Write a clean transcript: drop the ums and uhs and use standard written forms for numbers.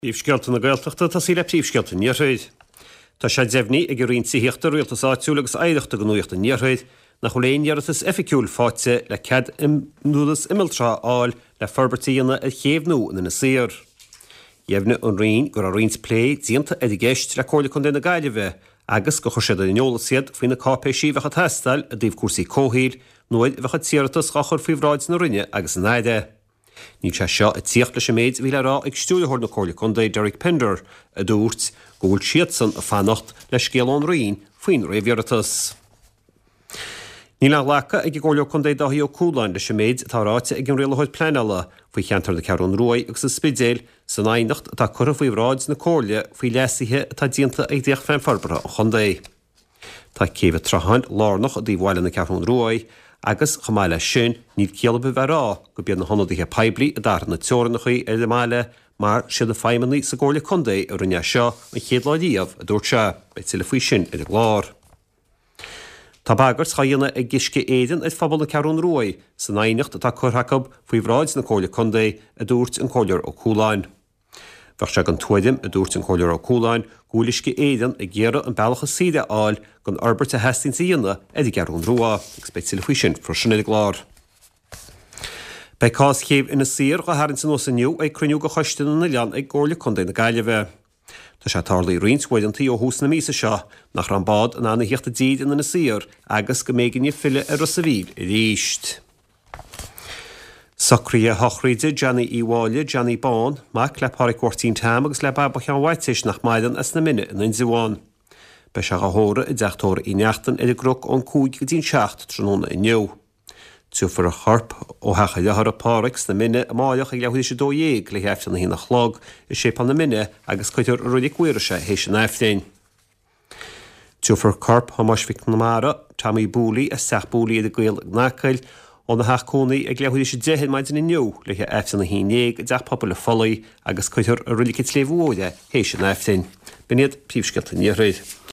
Príomhscealta na Gaeltachta tá sí le príomhscealta níorthaid. Tá sé deimhní ag rion tíochtar rialtas áitiúlagus éireachta go nuachta níorthaid nach choléon deartas efficiúil fáte le cead nuadas imiltrá áil le forbartíanna a chéimhnú na saor. Dheimhne an rion gur a rions plé díanta a gceist le cóla chun déna gaiileh agus go chuir siad a neolasiad faoina cápéisí bhecha testáil a dtíobh cuasaí cóthíil nuaid bhecha tíartas gachar faoihráid na rinne agus an éide. Ní se seo a tíocht leis méid bhí le rá ag stúlethir na cóla chundaí Derek Pender a dúirt go bhfuil siad san a fannacht leis scéalán rion faoin réimhheartas. Ní le lecha ag ggóla chundaí dathí ó cúláin leis méid táráte ag an réalathid pleanala faoi cheantar na ceann roi agus sa spidéil san ainacht tá chur faoihráid na cóla faoi leasithe tá díanta ag déach féin farbara ó chundaí. Tá céimh trahain lárnach a dtíomhhaile na ceann roi agus chamáile sin níd cealba bherá go bead na honnaithe peblií a dar na teornachaí le máile mar siad a feimimeí sa ggóla chundaí a rinne seo an chéadláidíomh a dúirt se beit sa le faoi sin ar glár. Tá bagart chaíanna ag gisce éidean ag fphobal na ceann roi san ainacht atá churthacab faoihráid na cóla chundaí a dúirt an cóilear ó cúláin. Bheadh se an tuaidim a dúirt an cóilear ó cúláin gúlaisce éidean ag ggéire an bealacha siide áil gon Albert a Hastings íonna ag ceann roa ag speit sa le faoi sin frosin ag glár. Bei cás chéimh ina sir go harann san osaniu ag cruniú go choisteanna na lean ag ggóla chundaí na gaiileh. Tá sé tarlaí rionsmhaidantí ó hús na mísa seo nach ranbád an anna hiochtta díad ina na sir agus go méigeanne fille ar sa bhíl i ríist. Sacríe hochríide Johnny Iwáile, Johnny Bán, mac le pára cuartín tam agus le babach an whiteis nach maidan as na minute in Inziwan. Bei se gahóra i deachtóra í neachtan idir groch an cúig go dín seacht tróna i nniu. Túfar a charp ó hecha lehar a párax na minne a máileach ag lehuií sé dóéag le heftan na hína chlog i sé pan na minne agus chuidir rudig cuirise hééis an eftein. Túfar carp hamasfic na mara, tamí búlí a sechbúlí a gail gnacail ó na hachcónaí ag lehuií sé dehin maidin i nniu le eftan na hínéag deach pobl le folaí agus chuidir rudig léhúide hééis an eftein. Biniad príomhscealta níorthaid.